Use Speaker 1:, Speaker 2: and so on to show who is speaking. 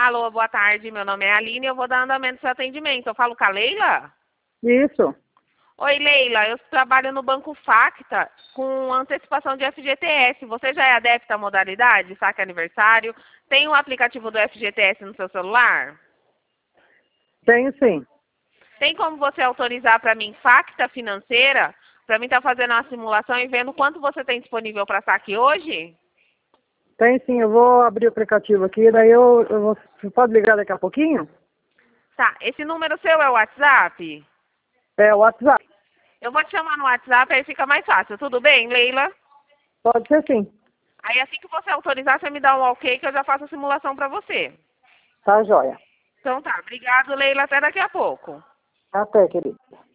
Speaker 1: Alô, boa tarde. Meu nome é Aline e eu vou dar andamento no seu atendimento. Eu falo com a Leila?
Speaker 2: Isso.
Speaker 1: Oi, Leila. Eu trabalho no Banco Facta com antecipação de FGTS. Você já é adepta à modalidade, saque aniversário? Tem o aplicativo do FGTS no seu celular?
Speaker 2: Tenho sim.
Speaker 1: Tem como você autorizar para mim Facta Financeira? Para mim estar fazendo uma simulação e vendo quanto você tem disponível para saque hoje?
Speaker 2: Tem sim, eu vou abrir o aplicativo aqui, daí você pode ligar daqui a pouquinho?
Speaker 1: Tá, esse número seu é o WhatsApp?
Speaker 2: É o WhatsApp.
Speaker 1: Eu vou te chamar no WhatsApp, aí fica mais fácil. Tudo bem, Leila?
Speaker 2: Pode ser sim.
Speaker 1: Aí assim que você autorizar, você me dá um ok que eu já faço a simulação para você.
Speaker 2: Tá joia.
Speaker 1: Então tá, obrigado, Leila. Até daqui a pouco.
Speaker 2: Até, querido.